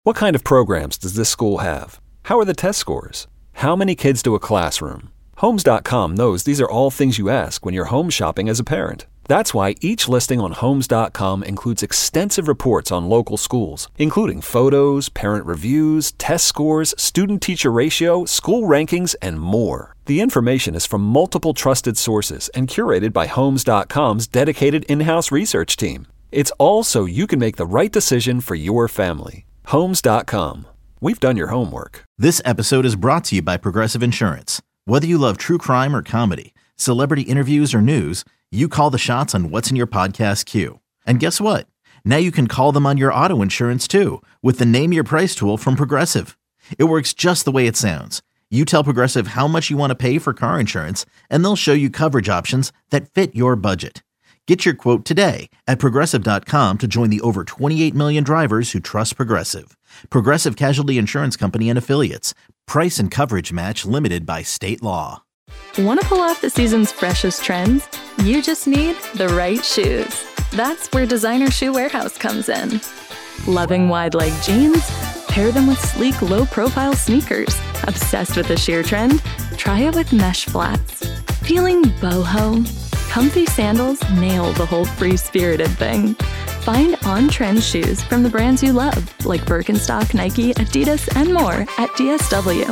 What kind of programs does this school have? How are the test scores? How many kids to a classroom? Homes.com knows these are all things you ask when you're home shopping as a parent. That's why each listing on Homes.com includes extensive reports on local schools, including photos, parent reviews, test scores, student-teacher ratio, school rankings, and more. The information is from multiple trusted sources and curated by Homes.com's dedicated in-house research team. It's all so you can make the right decision for your family. Homes.com. We've done your homework. This episode is brought to you by Progressive Insurance. Whether you love true crime or comedy, celebrity interviews or news, you call the shots on what's in your podcast queue. And guess what? Now you can call them on your auto insurance too with the Name Your Price tool from Progressive. It works just the way it sounds. You tell Progressive how much you want to pay for car insurance, and they'll show you coverage options that fit your budget. Get your quote today at Progressive.com to join the over 28 million drivers who trust Progressive. Progressive Casualty Insurance Company and Affiliates. Price and coverage match limited by state law. Want to pull off the season's freshest trends? You just need the right shoes. That's where Designer Shoe Warehouse comes in. Loving wide leg jeans? Pair them with sleek, low-profile sneakers. Obsessed with the sheer trend? Try it with mesh flats. Feeling boho? Comfy sandals nail the whole free-spirited thing. Find on-trend shoes from the brands you love, like Birkenstock, Nike, Adidas, and more at DSW.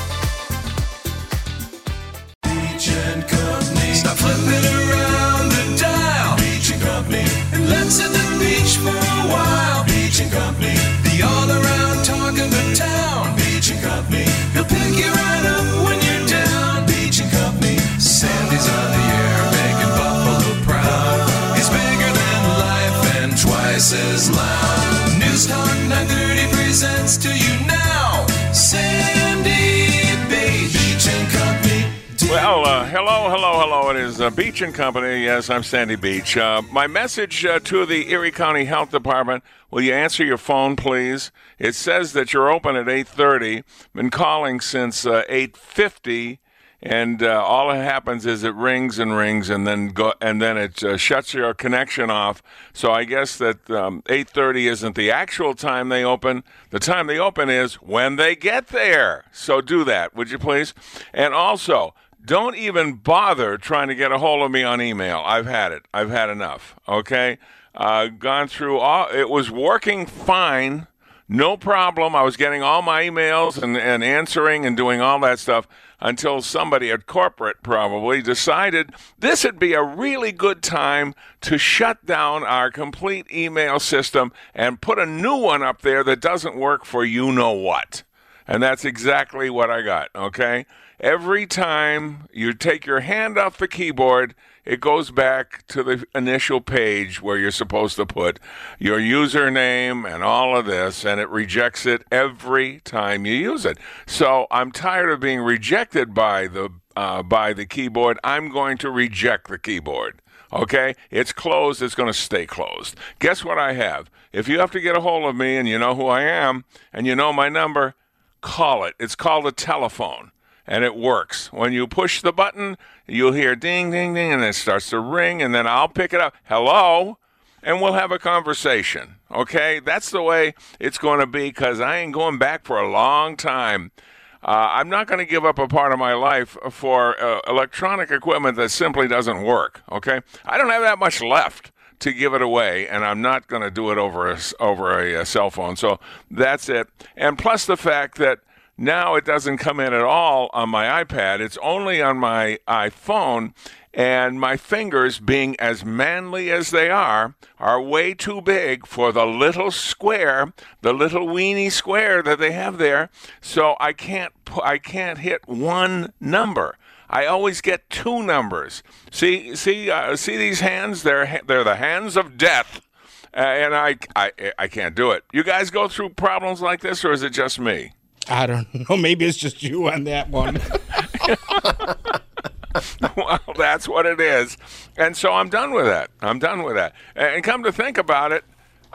Beach and Company. Stop flipping around the dial. Beach and Company. And let's hit the beach for a while. Beach and Company. The all-around talk of the town. Beach and Company. He'll pick you right up when you're down. Beach and Company. Sandy's on the air, making Buffalo proud. He's bigger than life and twice as loud. News Talk 930 presents to you now, Sandy Beach and Company. Well, hello. It is Beach and Company. Yes, I'm Sandy Beach. My message to the Erie County Health Department, will you answer your phone, please? It says that you're open at 8:30. Been calling since 8:50. And all that happens is it rings and rings, and then it shuts your connection off. So I guess that 8:30 isn't the actual time they open. The time they open is when they get there. So do that, would you please? And also, don't even bother trying to get a hold of me on email. I've had it. I've had enough. Okay, gone through all. It was working fine. No problem. I was getting all my emails and answering and doing all that stuff until somebody at corporate probably decided this would be a really good time to shut down our complete email system and put a new one up there that doesn't work for you-know-what. And that's exactly what I got, okay? Every time you take your hand off the keyboard, it goes back to the initial page where you're supposed to put your username and all of this, and it rejects it every time you use it. So I'm tired of being rejected by the keyboard. I'm going to reject the keyboard. Okay? It's closed. It's going to stay closed. Guess what I have? If you have to get a hold of me and you know who I am and you know my number, call it. It's called a telephone. And it works. When you push the button, you'll hear ding, ding, ding, and it starts to ring, and then I'll pick it up. Hello? And we'll have a conversation. Okay? That's the way it's going to be, because I ain't going back for a long time. I'm not going to give up a part of my life for electronic equipment that simply doesn't work. Okay? I don't have that much left to give it away, and I'm not going to do it over a cell phone. So that's it. And plus the fact that now it doesn't come in at all on my iPad. It's only on my iPhone, and my fingers, being as manly as they are way too big for the little square, the little weeny square that they have there. So I can't hit one number. I always get two numbers. See these hands? They're the hands of death. And I can't do it. You guys go through problems like this, or is it just me? I don't know. Maybe it's just you on that one. Well, that's what it is. And so I'm done with that. And come to think about it,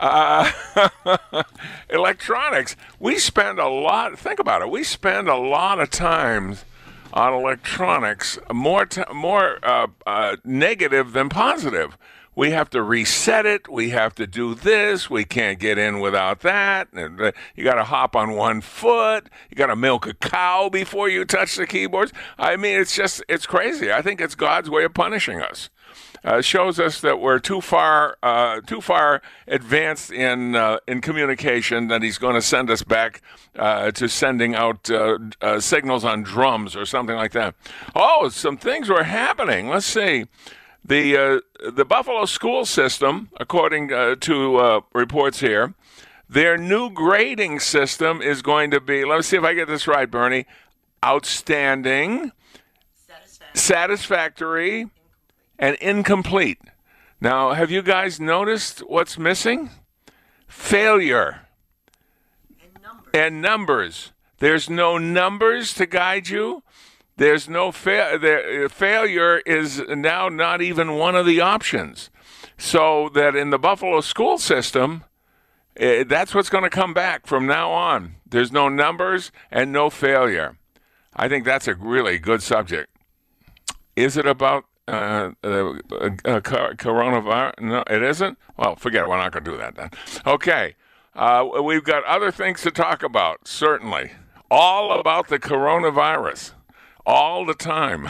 electronics, we spend a lot, think about it, we spend a lot of time on electronics, more negative than positive. we have to reset it. We have to do this. We can't get in without that. And you got to hop on one foot. You got to milk a cow before you touch the keyboards. I mean, it's crazy. I think it's God's way of punishing us. Shows us that we're too far advanced in communication that He's going to send us back to sending out signals on drums or something like that. Oh, some things were happening. Let's see. The Buffalo school system, according to reports here, their new grading system is going to be, let me see if I get this right, Bernie, outstanding, satisfactory, and incomplete. Now, have you guys noticed what's missing? Failure. And numbers. There's no numbers to guide you. There's no failure is now not even one of the options. So that in the Buffalo school system, that's what's going to come back from now on. There's no numbers and no failure. I think that's a really good subject. Is it about coronavirus? No, it isn't? Well, forget it. We're not going to do that then. Okay. We've got other things to talk about, certainly. All about the coronavirus. All the time.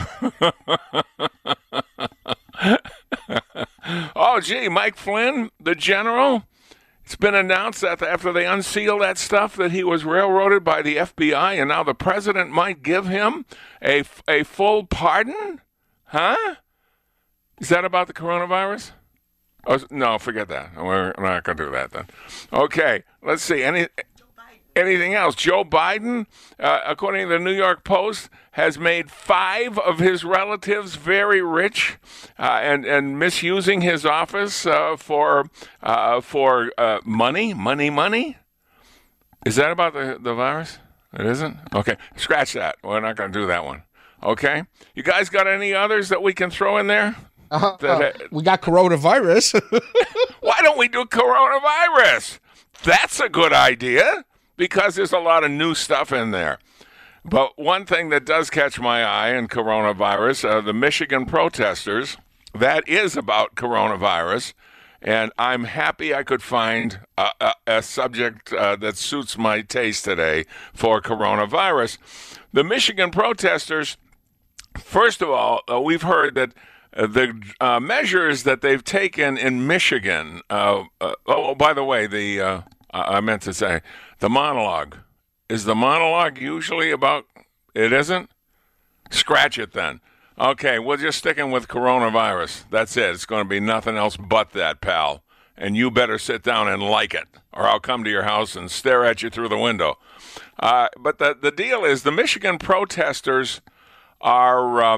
Oh, gee, Mike Flynn, the general, it's been announced that after they unseal that stuff that he was railroaded by the FBI, and now the president might give him a full pardon? Huh? Is that about the coronavirus? Oh, no, forget that. We're not going to do that then. Okay, let's see. Anything else? Joe Biden, according to the New York Post, has made 5 of his relatives very rich and misusing his office for money. Is that about the virus? It isn't? Okay, scratch that. We're not going to do that one. Okay? You guys got any others that we can throw in there? We got coronavirus. Why don't we do coronavirus? That's a good idea because there's a lot of new stuff in there. But one thing that does catch my eye in coronavirus, the Michigan protesters, that is about coronavirus. And I'm happy I could find a subject that suits my taste today for coronavirus. The Michigan protesters, first of all, we've heard that the measures that they've taken in Michigan. By the way, I meant to say the monologue. Is the monologue usually about? It isn't? Scratch it then. Okay, we're just sticking with coronavirus. That's it. It's going to be nothing else but that, pal. And you better sit down and like it, or I'll come to your house and stare at you through the window. But the deal is the Michigan protesters are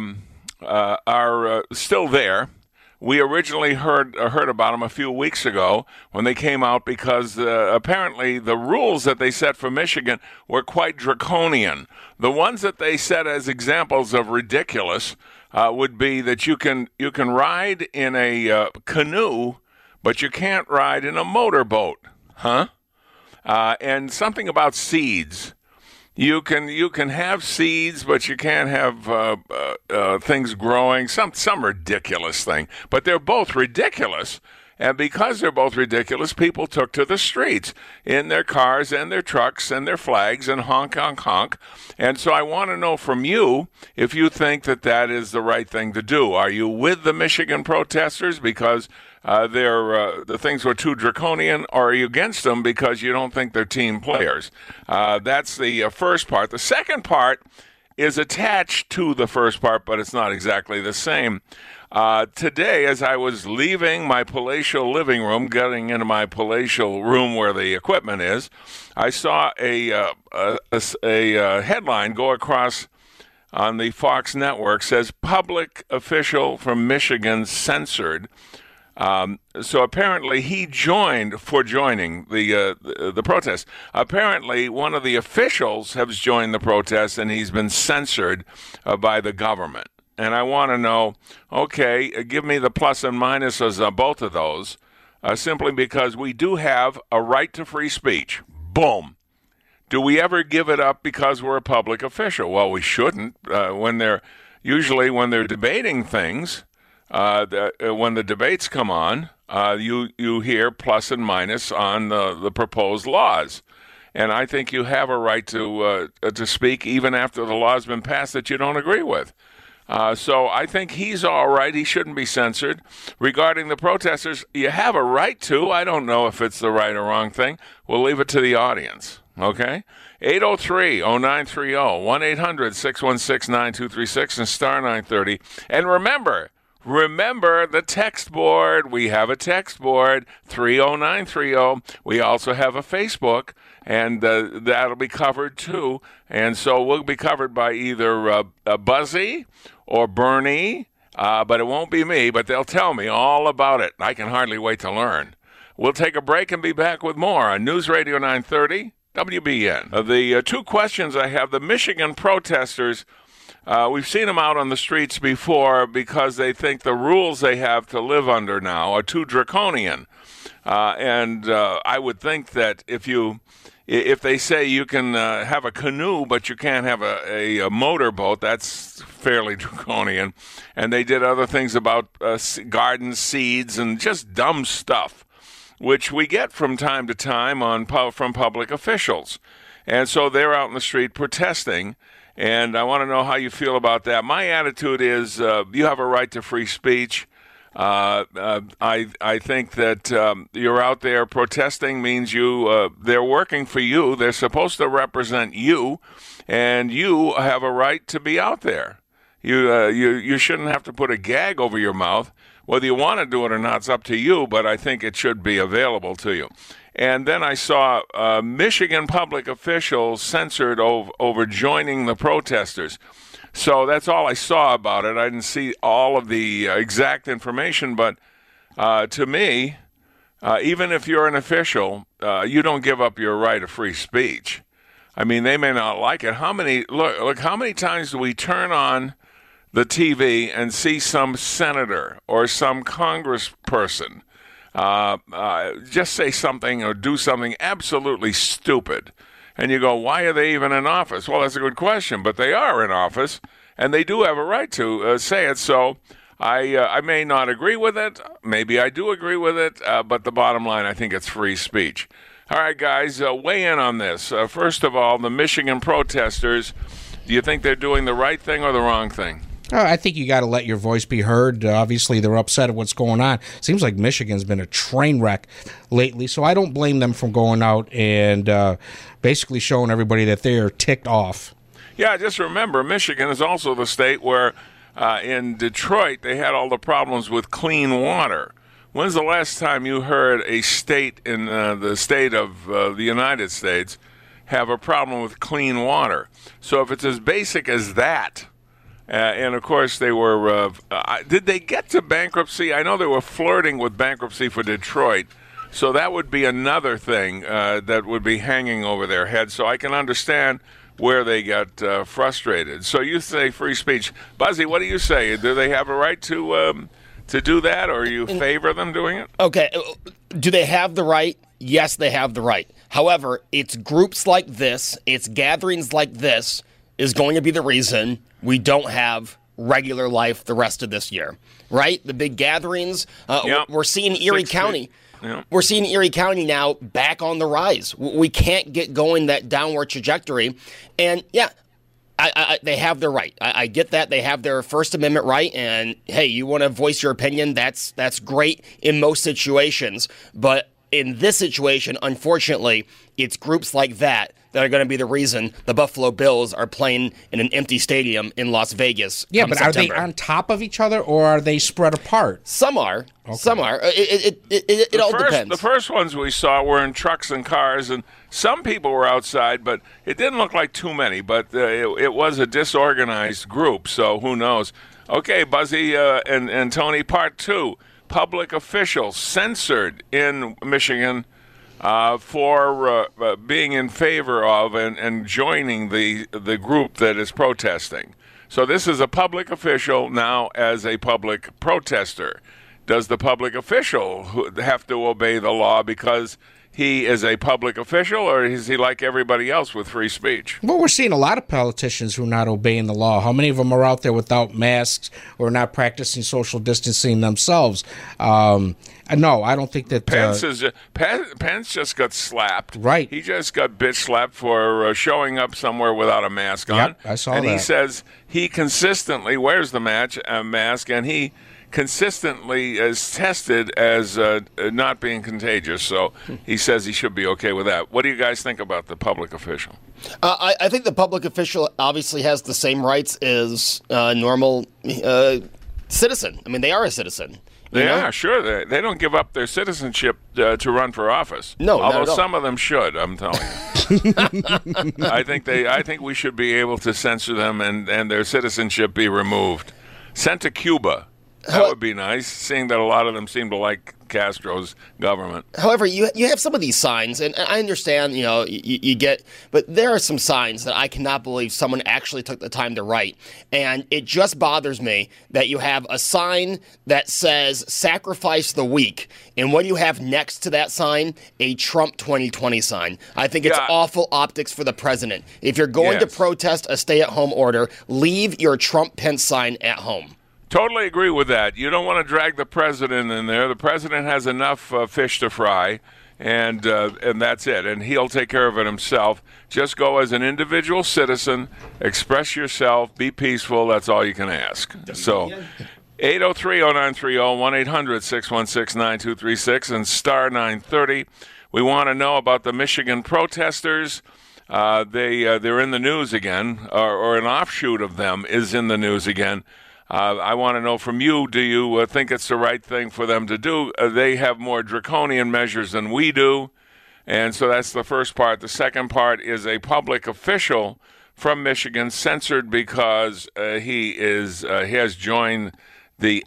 still there. We originally heard about them a few weeks ago when they came out because apparently the rules that they set for Michigan were quite draconian. The ones that they set as examples of ridiculous would be that you can ride in a canoe, but you can't ride in a motorboat, huh? And something about seeds. You can have seeds, but you can't have things growing. Some ridiculous thing. But they're both ridiculous. And because they're both ridiculous, people took to the streets in their cars and their trucks and their flags and honk, honk, honk. And so I want to know from you if you think that is the right thing to do. Are you with the Michigan protesters because the things were too draconian, or are you against them because you don't think they're team players? That's the first part. The second part is attached to the first part, but it's not exactly the same. Today, as I was leaving my palatial living room, getting into my palatial room where the equipment is, I saw a headline go across on the Fox network, says public official from Michigan censored. So apparently he joining the protest. Apparently one of the officials has joined the protest and he's been censored by the government. And I want to know, okay, give me the plus and minuses of both of those, simply because we do have a right to free speech. Boom. Do we ever give it up because we're a public official? Well, we shouldn't. When they're debating things, when the debates come on, you hear plus and minus on the proposed laws. And I think you have a right to speak even after the law has been passed that you don't agree with. So I think he's all right. He shouldn't be censored. Regarding the protesters, you have a right to. I don't know if it's the right or wrong thing. We'll leave it to the audience, okay? 803-0930, 1-800-616-9236, and star 930. And remember the text board. We have a text board, 30930. We also have a Facebook, and that'll be covered too. And so we'll be covered by either Buzzy or Bernie, but it won't be me, but they'll tell me all about it. I can hardly wait to learn. We'll take a break and be back with more on News Radio 930, WBN. The two questions I have, the Michigan protesters, we've seen them out on the streets before because they think the rules they have to live under now are too draconian. And I would think that if they say you can have a canoe but you can't have a motorboat, that's fairly draconian. And they did other things about garden seeds and just dumb stuff, which we get from time to time from public officials. And so they're out in the street protesting, and I want to know how you feel about that. My attitude is you have a right to free speech. I think that you're out there protesting means they're working for you. They're supposed to represent you, and you have a right to be out there. You shouldn't have to put a gag over your mouth. Whether you want to do it or not, it's up to you, but I think it should be available to you. And then I saw Michigan public officials censored over joining the protesters. So that's all I saw about it. I didn't see all of the exact information, but to me, even if you're an official, you don't give up your right of free speech. I mean, they may not like it. How many times do we turn on the TV and see some senator or some congressperson just say something or do something absolutely stupid? And you go, why are they even in office? Well, that's a good question, but they are in office, and they do have a right to say it. So I may not agree with it. Maybe I do agree with it, but the bottom line, I think it's free speech. All right, guys, weigh in on this. First of all, the Michigan protesters, do you think they're doing the right thing or the wrong thing? I think you got to let your voice be heard. Obviously, they're upset at what's going on. Seems like Michigan's been a train wreck lately, so I don't blame them from going out and basically showing everybody that they're ticked off. Yeah, just remember, Michigan is also the state where in Detroit they had all the problems with clean water. When's the last time you heard a state in the state of the United States have a problem with clean water? So if it's as basic as that, and, of course, they were did they get to bankruptcy? I know they were flirting with bankruptcy for Detroit, so that would be another thing that would be hanging over their heads. So I can understand where they got frustrated. So you say free speech. Buzzy, what do you say? Do they have a right to do that, or you favor them doing it? Okay. Do they have the right? Yes, they have the right. However, it's groups like this, it's gatherings like this is going to be the reason we don't have regular life the rest of this year, right? The big gatherings. We're seeing Erie County. Yep. We're seeing Erie County now back on the rise. We can't get going that downward trajectory. And, yeah, they have their right. I get that. They have their First Amendment right. And, hey, you want to voice your opinion, that's great in most situations. But in this situation, unfortunately, it's groups like that are going to be the reason the Buffalo Bills are playing in an empty stadium in Las Vegas. Yeah, but September. Are they on top of each other or are they spread apart? Some are. Okay. Some are. It all depends. The first ones we saw were in trucks and cars, and some people were outside, but it didn't look like too many. But it was a disorganized group, so who knows? Okay, Buzzy and Tony, part two. Public officials censored in Michigan for being in favor of and joining the group that is protesting. So this is a public official now as a public protester. Does the public official have to obey the law because he is a public official, or is he like everybody else with free speech? Well, we're seeing a lot of politicians who are not obeying the law. How many of them are out there without masks or not practicing social distancing themselves? No, I don't think that... Pence just got slapped. Right. He just got bitch slapped for showing up somewhere without a mask on. Yep, I saw that. And he says he consistently wears the mask, and he consistently is tested as not being contagious. So he says he should be okay with that. What do you guys think about the public official? I think the public official obviously has the same rights as a normal citizen. I mean, they are a citizen. They are, sure. They don't give up their citizenship to run for office. No, although not at all. some of them should, I'm telling you. I think we should be able to censor them and their citizenship be removed. Sent to Cuba. That would be nice, seeing that a lot of them seem to like Castro's government. However, you have some of these signs, and I understand, you get, but there are some signs that I cannot believe someone actually took the time to write. And it just bothers me that you have a sign that says sacrifice the weak. And what do you have next to that sign? A Trump 2020 sign. I think it's awful optics for the president. If you're going to protest a stay-at-home order, leave your Trump-Pence sign at home. Totally agree with that. You don't want to drag the president in there. The president has enough fish to fry, and that's it. And he'll take care of it himself. Just go as an individual citizen, express yourself, be peaceful. That's all you can ask. So 803-0930, 1-800-616-9236, and star 930. We want to know about the Michigan protesters. They're in the news again, or an offshoot of them is in the news again. I want to know from you, do you think it's the right thing for them to do? They have more draconian measures than we do, and so that's the first part. The second part is a public official from Michigan censored because he has joined the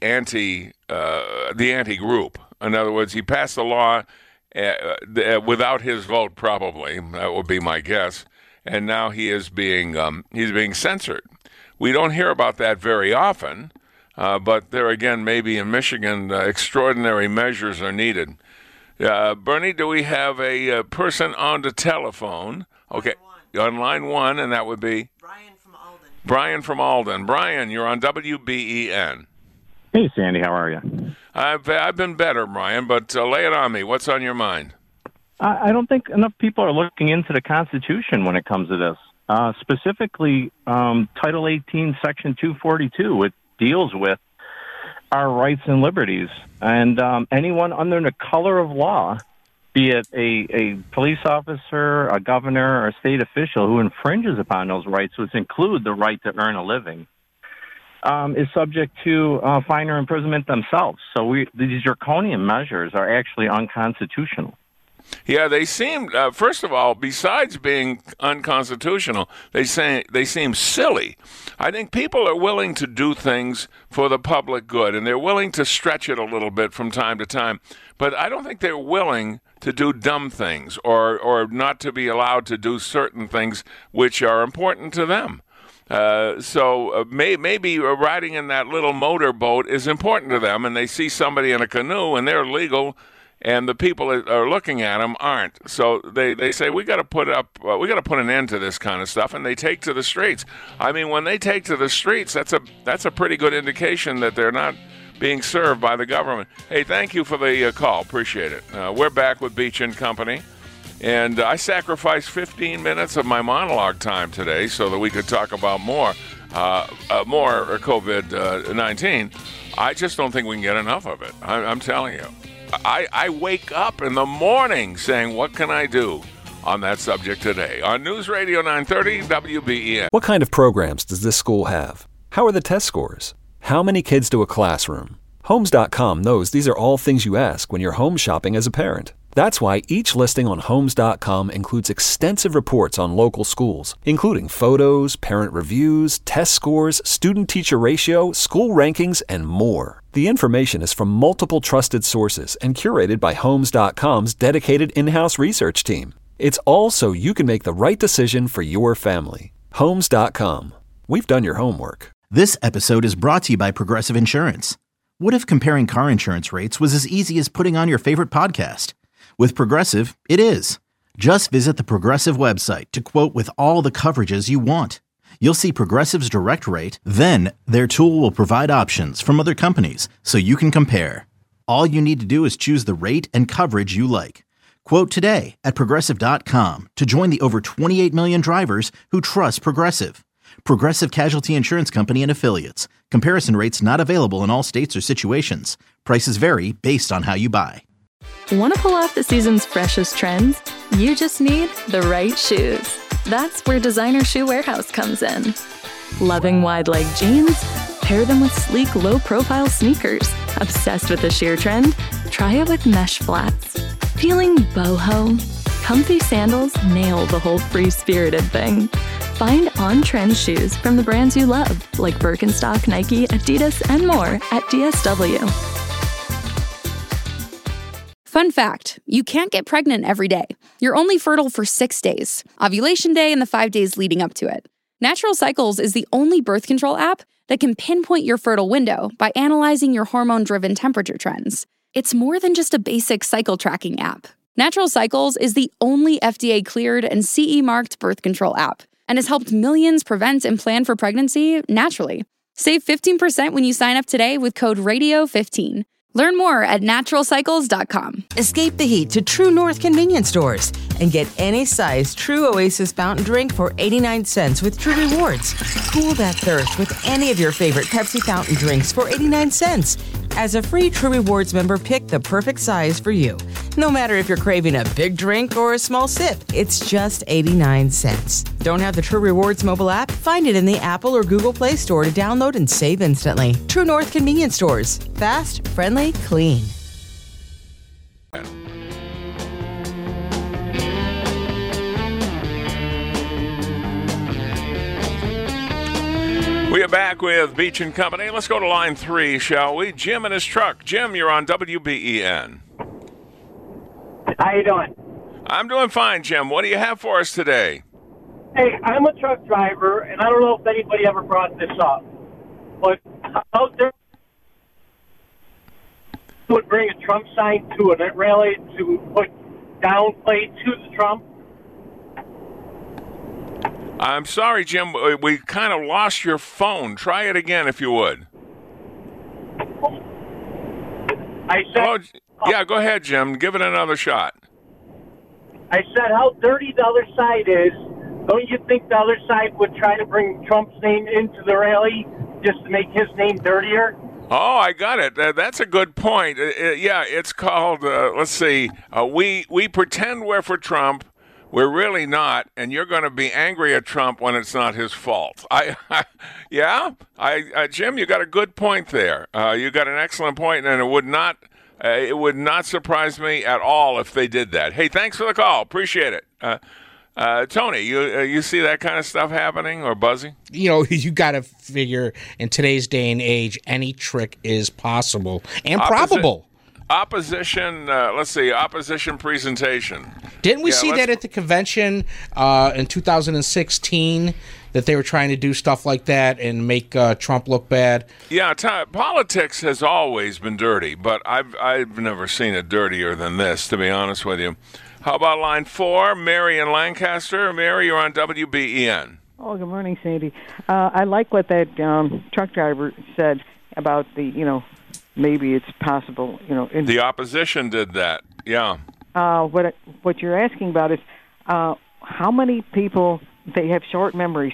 anti-group. In other words, he passed a law without his vote, probably. That would be my guess. And now he is being censored. We don't hear about that very often, but there again, maybe in Michigan, extraordinary measures are needed. Bernie, do we have a person on the telephone? Okay, on line one, and that would be? Brian from Alden. Brian from Alden. Brian, you're on WBEN. Hey, Sandy, how are you? I've been better, Brian, but lay it on me. What's on your mind? I don't think enough people are looking into the Constitution when it comes to this. Specifically, Title 18, Section 242, it deals with our rights and liberties. And anyone under the color of law, be it a police officer, a governor, or a state official who infringes upon those rights, which include the right to earn a living, is subject to fine or imprisonment themselves. So these draconian measures are actually unconstitutional. Yeah, they seem, first of all, besides being unconstitutional, they seem silly. I think people are willing to do things for the public good, and they're willing to stretch it a little bit from time to time. But I don't think they're willing to do dumb things or not to be allowed to do certain things which are important to them. So maybe riding in that little motorboat is important to them, and they see somebody in a canoe, and they're legal, and the people that are looking at them aren't. So they say, we got to put an end to this kind of stuff, and they take to the streets. I mean, when they take to the streets, that's a pretty good indication that they're not being served by the government. Hey, thank you for the call. Appreciate it. We're back with Beach and Company, and I sacrificed 15 minutes of my monologue time today so that we could talk about more COVID-19. I just don't think we can get enough of it. I'm telling you. I wake up in the morning saying, what can I do on that subject today? On News Radio 930 WBEN. What kind of programs does this school have? How are the test scores? How many kids do a classroom? Homes.com knows these are all things you ask when you're home shopping as a parent. That's why each listing on Homes.com includes extensive reports on local schools, including photos, parent reviews, test scores, student-teacher ratio, school rankings, and more. The information is from multiple trusted sources and curated by Homes.com's dedicated in-house research team. It's all so you can make the right decision for your family. Homes.com. We've done your homework. This episode is brought to you by Progressive Insurance. What if comparing car insurance rates was as easy as putting on your favorite podcast? With Progressive, it is. Just visit the Progressive website to quote with all the coverages you want. You'll see Progressive's direct rate, then their tool will provide options from other companies so you can compare. All you need to do is choose the rate and coverage you like. Quote today at Progressive.com to join the over 28 million drivers who trust Progressive. Progressive Casualty Insurance Company and Affiliates. Comparison rates not available in all states or situations. Prices vary based on how you buy. Want to pull off the season's freshest trends? You just need the right shoes. That's where Designer Shoe Warehouse comes in. Loving wide leg jeans? Pair them with sleek, low-profile sneakers. Obsessed with the sheer trend? Try it with mesh flats. Feeling boho? Comfy sandals nail the whole free-spirited thing. Find on-trend shoes from the brands you love, like Birkenstock, Nike, Adidas, and more at DSW. Fun fact, you can't get pregnant every day. You're only fertile for 6 days, ovulation day and the 5 days leading up to it. Natural Cycles is the only birth control app that can pinpoint your fertile window by analyzing your hormone-driven temperature trends. It's more than just a basic cycle tracking app. Natural Cycles is the only FDA-cleared and CE-marked birth control app and has helped millions prevent and plan for pregnancy naturally. Save 15% when you sign up today with code RADIO15. Learn more at naturalcycles.com. Escape the heat to True North convenience stores and get any size True Oasis fountain drink for 89 cents with True Rewards. Cool that thirst with any of your favorite Pepsi fountain drinks for 89 cents. As a free True Rewards member, pick the perfect size for you. No matter if you're craving a big drink or a small sip, it's just 89 cents. Don't have the True Rewards mobile app? Find it in the Apple or Google Play Store to download and save instantly. True North convenience stores. Fast, friendly, clean. We are back with Beach and Company. Let's go to line 3, shall we? Jim in his truck. Jim, you're on WBEN. How you doing? I'm doing fine, Jim. What do you have for us today? Hey, I'm a truck driver, and I don't know if anybody ever brought this up, but out there would bring a Trump sign to a rally to put downplay to the Trump. I'm sorry, Jim. We kind of lost your phone. Try it again, if you would. I said, yeah, go ahead, Jim. Give it another shot. I said how dirty the other side is. Don't you think the other side would try to bring Trump's name into the rally just to make his name dirtier? Oh, I got it. That's a good point. Yeah, it's called, let's see, we pretend we're for Trump. We're really not, and you're going to be angry at Trump when it's not his fault. Jim, you got a good point there. You got an excellent point, and it would not surprise me at all if they did that. Hey, thanks for the call. Appreciate it. Tony, you see that kind of stuff happening or buzzing? You know, you got to figure in today's day and age, any trick is possible and probable. Opposition, opposition presentation. Didn't we see that at the convention in 2016, that they were trying to do stuff like that and make Trump look bad? Yeah, politics has always been dirty, but I've never seen it dirtier than this, to be honest with you. How about line 4, Mary in Lancaster? Mary, you're on WBEN. Oh, good morning, Sandy. I like what that truck driver said about the, maybe it's possible, the opposition did that, yeah. What you're asking about is how many people, they have short memories.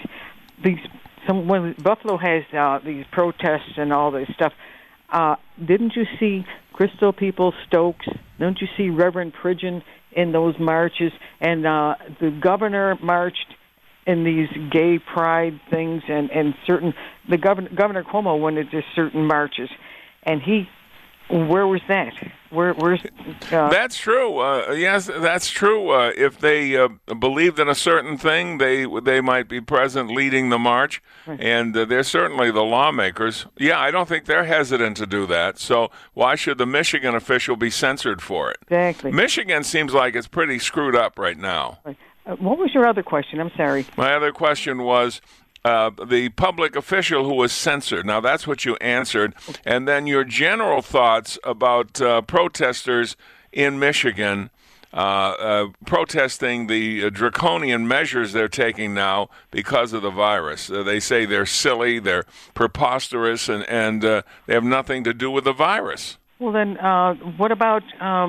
When Buffalo has these protests and all this stuff, didn't you see Crystal People Stokes? Don't you see Reverend Pridgeon in those marches? And the governor marched in these gay pride things, and certain Governor Cuomo went into certain marches. And where was that? Where's? That's true. Yes, that's true. If they believed in a certain thing, they might be present leading the march, and they're certainly the lawmakers. Yeah, I don't think they're hesitant to do that. So why should the Michigan official be censored for it? Exactly. Michigan seems like it's pretty screwed up right now. What was your other question? I'm sorry. My other question was, the public official who was censored. Now, that's what you answered. And then your general thoughts about protesters in Michigan protesting the draconian measures they're taking now because of the virus. They say they're silly, they're preposterous, and they have nothing to do with the virus. Well, then, what about,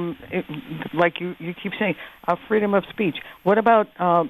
like you keep saying, freedom of speech? What about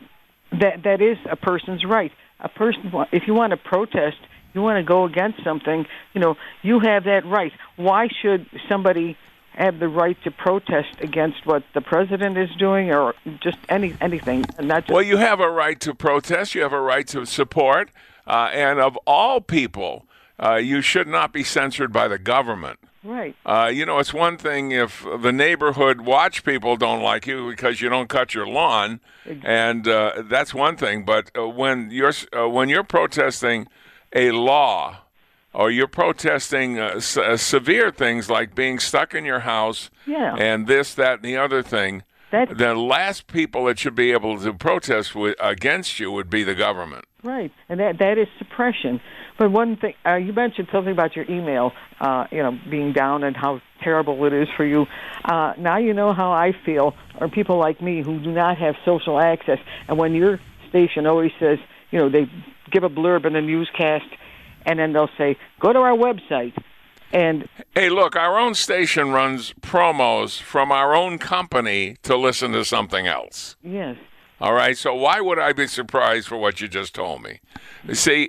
that is a person's right? A person, if you want to protest, you want to go against something, you have that right. Why should somebody have the right to protest against what the president is doing or just anything? Not just well, you have a right to protest. You have a right to support. And of all people, you should not be censored by the government. Right. It's one thing if the neighborhood watch people don't like you because you don't cut your lawn, and that's one thing. But when you're protesting a law, or you're protesting severe things like being stuck in your house, and this, that, and the other thing, the last people that should be able to protest against you would be the government. Right, and that is suppression. But one thing, you mentioned something about your email, being down and how terrible it is for you. Now you know how I feel, or people like me who do not have social access. And when your station always says, they give a blurb in a newscast, and then they'll say, go to our website. And hey, look, our own station runs promos from our own company to listen to something else. Yes. All right, so why would I be surprised for what you just told me? See,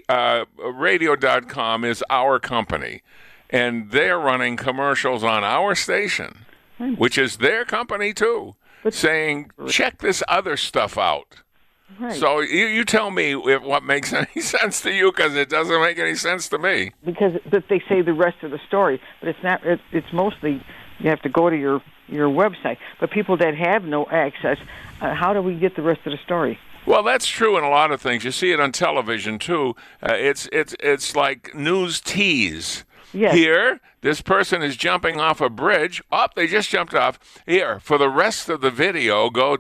radio.com is our company, and they're running commercials on our station, which is their company too, saying, check this other stuff out. Right. So you tell me what makes any sense to you, because it doesn't make any sense to me. Because they say the rest of the story, but it's not. It's mostly you have to go to your website. But people that have no access, how do we get the rest of the story? Well, that's true in a lot of things. You see it on television too. It's like news tease. Yes. Here, this person is jumping off a bridge. Oh, they just jumped off. Here, for the rest of the video, go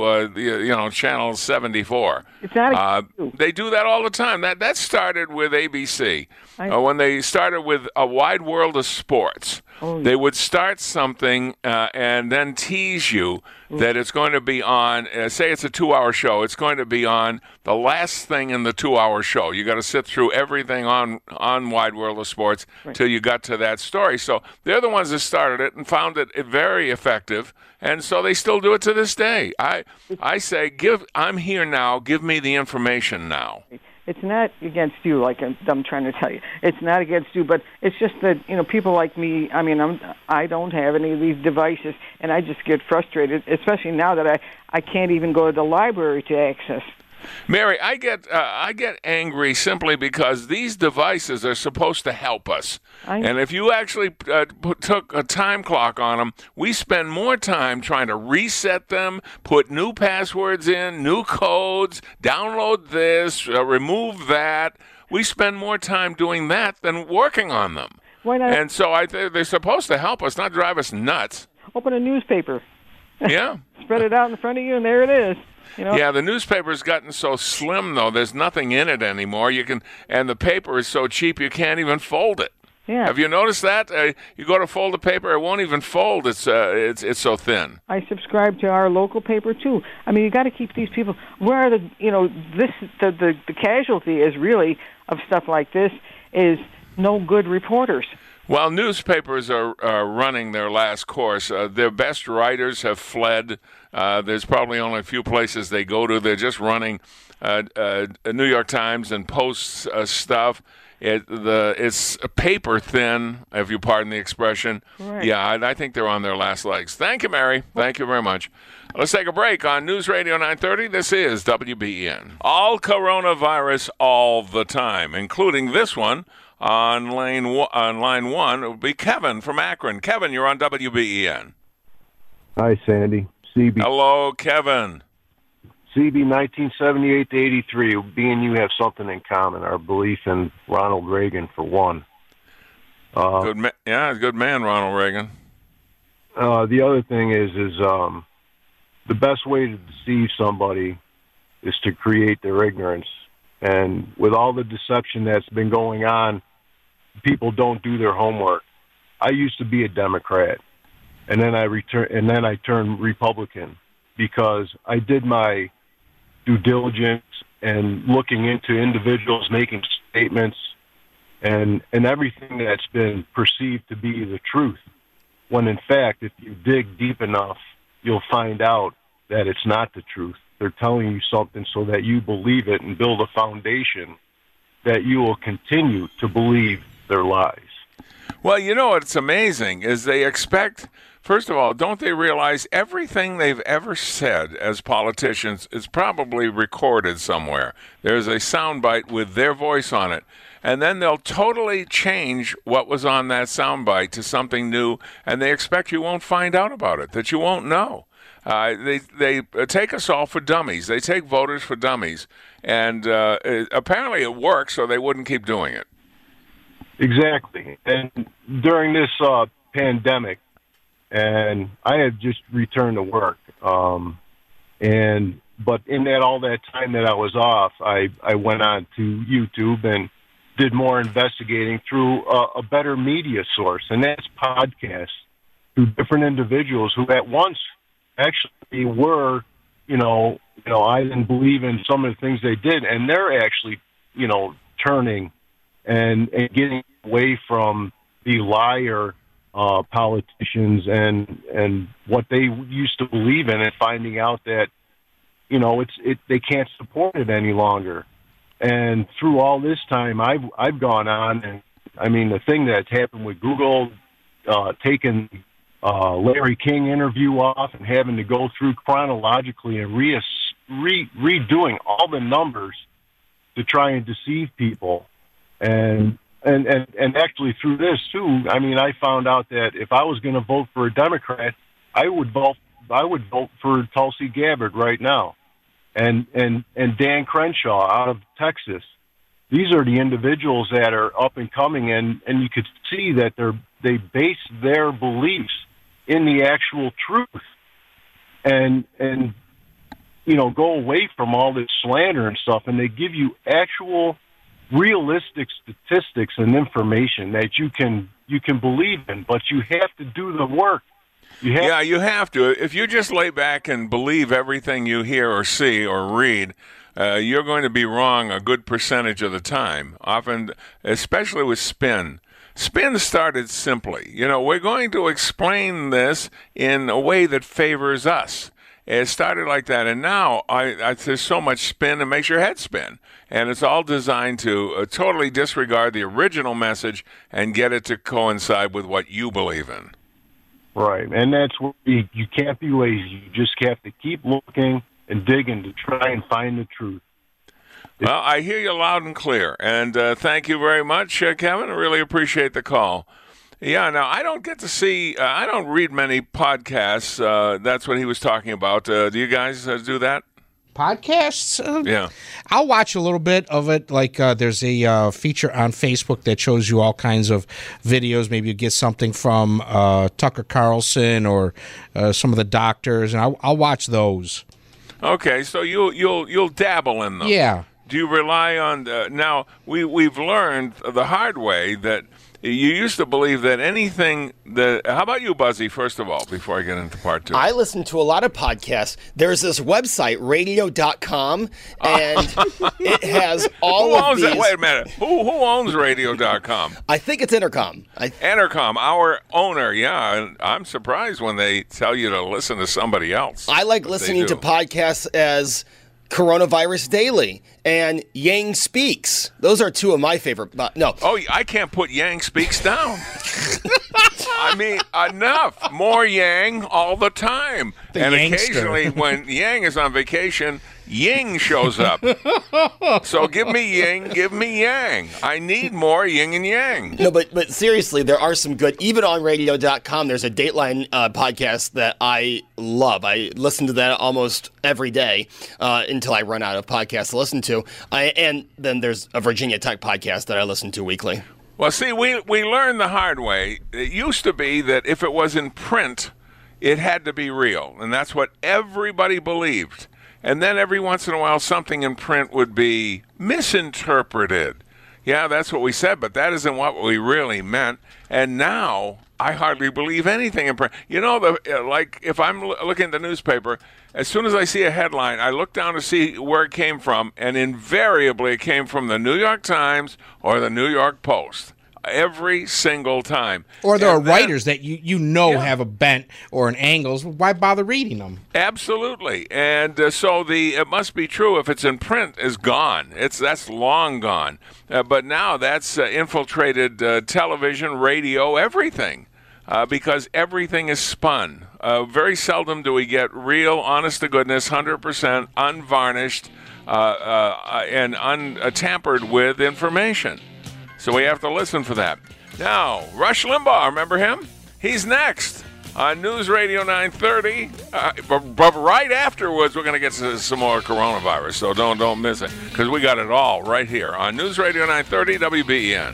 to channel 74. It's not they do that all the time. That started with ABC when they started with A Wide World of Sports. They would start something and then tease you that it's going to be on, say it's a 2-hour show, it's going to be on the last thing in the 2-hour show. You got to sit through everything on Wide World of Sports till you got to that story. So they're the ones that started it and found it very effective, and so they still do it to this day. I say, I'm here now, give me the information now. It's not against you, like I'm trying to tell you. It's not against you, but it's just that people like me. I mean, I don't have any of these devices, and I just get frustrated, especially now that I can't even go to the library to access. Mary, I get angry simply because these devices are supposed to help us. And if you actually took a time clock on them, we spend more time trying to reset them, put new passwords in, new codes, download this, remove that. We spend more time doing that than working on them. Why not? And so they're supposed to help us, not drive us nuts. Open a newspaper. Yeah. Spread it out in front of you, and there it is. Yeah, the newspaper's gotten so slim, though. There's nothing in it anymore. And the paper is so cheap you can't even fold it. Yeah. Have you noticed that? You go to fold the paper, it won't even fold. It's so thin. I subscribe to our local paper too. I mean, you got to keep these people. Where are the casualty is really of stuff like this is no good reporters. Well, newspapers are running their last course. Their best writers have fled. There's probably only a few places they go to. They're just running New York Times and Post stuff. It's paper thin, if you pardon the expression. Right. Yeah, I think they're on their last legs. Thank you, Mary. Thank you very much. Let's take a break on News Radio 930. This is WBEN. All coronavirus all the time, including this one. On line one, it will be Kevin from Akron. Kevin, you're on WBEN. Hi, Sandy. CB. Hello, Kevin. CB 1978 to 83. Me and you have something in common, our belief in Ronald Reagan, for one. Good man, Ronald Reagan. The other thing is the best way to deceive somebody is to create their ignorance. And with all the deception that's been going on, people don't do their homework. I used to be a Democrat, and then I turned Republican. because I did my due diligence and looking into individuals making statements and everything that's been perceived to be the truth. When in fact, if you dig deep enough, you'll find out that it's not the truth. They're telling you something so that you believe it and build a foundation that you will continue to believe their lies. Well, you know what's amazing is they expect, first of all, don't they realize everything they've ever said as politicians is probably recorded somewhere? There's a soundbite with their voice on it. And then they'll totally change what was on that soundbite to something new, and they expect you won't find out about it, that you won't know. They take us all for dummies. They take voters for dummies. And apparently it works, so they wouldn't keep doing it. Exactly. And during this pandemic, and I had just returned to work, but in all that time that I was off, I went on to YouTube and did more investigating through a better media source, and that's podcasts through different individuals who at once actually were, I didn't believe in some of the things they did, and they're actually, turning and getting away from the liar politicians and what they used to believe in, and finding out that, they can't support it any longer. And through all this time, I've gone on, and I mean, the thing that's happened with Google, taking Larry King interview off and having to go through chronologically and redoing all the numbers to try and deceive people. And actually through this too, I mean, I found out that if I was going to vote for a Democrat, I would vote for Tulsi Gabbard right now. And Dan Crenshaw out of Texas. These are the individuals that are up and coming, and you could see that they base their beliefs in the actual truth, and go away from all this slander and stuff, and they give you actual realistic statistics and information that you can believe in, but you have to do the work. You have to. If you just lay back and believe everything you hear or see or read, you're going to be wrong a good percentage of the time, often, especially with spin. Spin started simply. We're going to explain this in a way that favors us. It started like that, and now there's so much spin, it makes your head spin. And it's all designed to totally disregard the original message and get it to coincide with what you believe in. Right, and that's where you can't be lazy. You just have to keep looking and digging to try and find the truth. Well, I hear you loud and clear, and thank you very much, Kevin. I really appreciate the call. Yeah, now, I don't get to see, I don't read many podcasts. That's what he was talking about. Do you guys do that? Podcasts? Yeah. I'll watch a little bit of it. Like there's a feature on Facebook that shows you all kinds of videos. Maybe you get something from Tucker Carlson or some of the doctors, and I'll watch those. Okay, so you'll dabble in them. Yeah. Do you rely on now? We've learned the hard way that you used to believe that anything that. How about you, Buzzy? First of all, before I get into part two, I listen to a lot of podcasts. There's this website, radio.com, and it has all of these. Wait a minute. Who owns radio.com? I think it's Intercom. Intercom, our owner. Yeah, I'm surprised when they tell you to listen to somebody else. I like listening to podcasts as Coronavirus Daily and Yang Speaks. Those are two of my favorite. No. Oh, I can't put Yang Speaks down. I mean, enough. More Yang all the time. And occasionally when Yang is on vacation, Ying shows up. So give me Ying, give me Yang. I need more yin and yang. No, but seriously, there are some good. Even on radio.com, there's a Dateline podcast that I love. I listen to that almost every day until I run out of podcasts to listen to. And then there's a Virginia Tech podcast that I listen to weekly. Well, see, we learned the hard way. It used to be that if it was in print, it had to be real. And that's what everybody believed. And then every once in a while, something in print would be misinterpreted. yeah, that's what we said, but that isn't what we really meant. And now I hardly believe anything in print. You know, like if I'm looking at the newspaper, as soon as I see a headline, I look down to see where it came from, and invariably it came from the New York Times or the New York Post. Every single time. Or there are writers that you know have a bent or an angle. Why bother reading them? Absolutely. And so it must be true if it's in print is gone. That's long gone. But now that's infiltrated television, radio, everything. Because everything is spun. Very seldom do we get real, honest-to-goodness, 100% unvarnished and untampered with information. So we have to listen for that. Now, Rush Limbaugh, remember him? He's next on News Radio 930. But right afterwards, we're going to get to some more coronavirus. So don't miss it, because we got it all right here on News Radio 930 WBEN.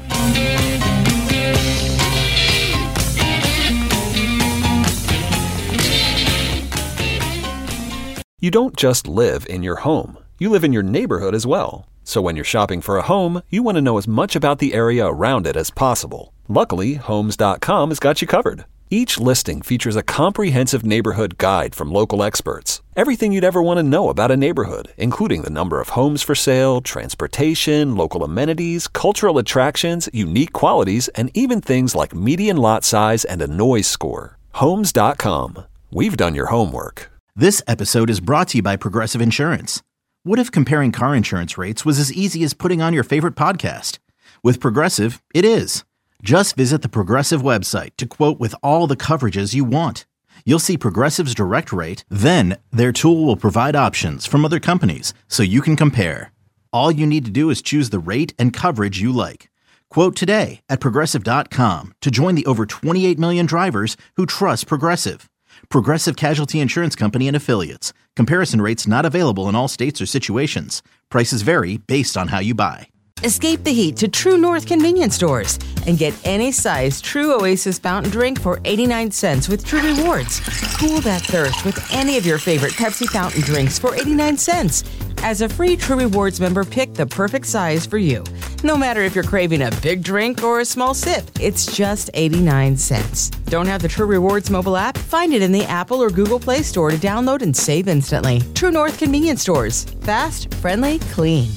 You don't just live in your home. You live in your neighborhood as well. So when you're shopping for a home, you want to know as much about the area around it as possible. Luckily, Homes.com has got you covered. Each listing features a comprehensive neighborhood guide from local experts. Everything you'd ever want to know about a neighborhood, including the number of homes for sale, transportation, local amenities, cultural attractions, unique qualities, and even things like median lot size and a noise score. Homes.com. We've done your homework. This episode is brought to you by Progressive Insurance. What if comparing car insurance rates was as easy as putting on your favorite podcast? With Progressive, it is. Just visit the Progressive website to quote with all the coverages you want. You'll see Progressive's direct rate, then their tool will provide options from other companies so you can compare. All you need to do is choose the rate and coverage you like. Quote today at Progressive.com to join the over 28 million drivers who trust Progressive. Progressive Casualty Insurance Company and Affiliates. Comparison rates not available in all states or situations. Prices vary based on how you buy. Escape the heat to True North convenience stores and get any size True Oasis fountain drink for 89 cents with True Rewards. Cool that thirst with any of your favorite Pepsi fountain drinks for 89 cents. As a free True Rewards member, pick the perfect size for you. No matter if you're craving a big drink or a small sip, it's just 89 cents. Don't have the True Rewards mobile app? Find it in the Apple or Google Play Store to download and save instantly. True North convenience stores. Fast, friendly, clean.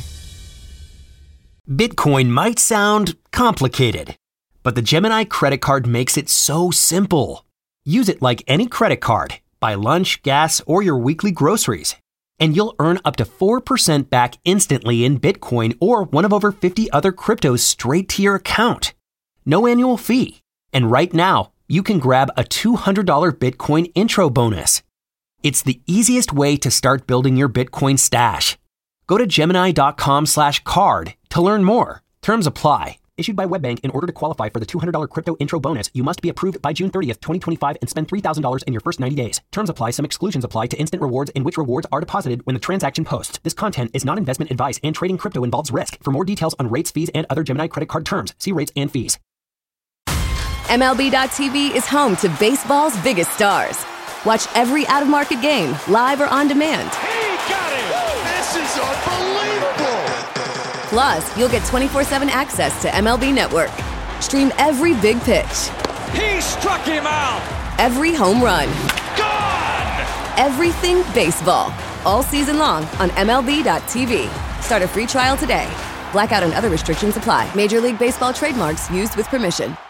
Bitcoin might sound complicated, but the Gemini credit card makes it so simple. Use it like any credit card. Buy lunch, gas, or your weekly groceries, and you'll earn up to 4% back instantly in Bitcoin or one of over 50 other cryptos straight to your account. No annual fee. And right now, you can grab a $200 Bitcoin intro bonus. It's the easiest way to start building your Bitcoin stash. Go to Gemini.com/card to learn more. Terms apply. Issued by WebBank. In order to qualify for the $200 crypto intro bonus, you must be approved by June 30th, 2025 and spend $3,000 in your first 90 days. Terms apply. Some exclusions apply to instant rewards in which rewards are deposited when the transaction posts. This content is not investment advice and trading crypto involves risk. For more details on rates, fees, and other Gemini credit card terms, see rates and fees. MLB.tv is home to baseball's biggest stars. Watch every out-of-market game, live or on demand. He got it! This is unbelievable! Plus, you'll get 24/7 access to MLB Network. Stream every big pitch. He struck him out! Every home run. Gone! Everything baseball. All season long on MLB.tv. Start a free trial today. Blackout and other restrictions apply. Major League Baseball trademarks used with permission.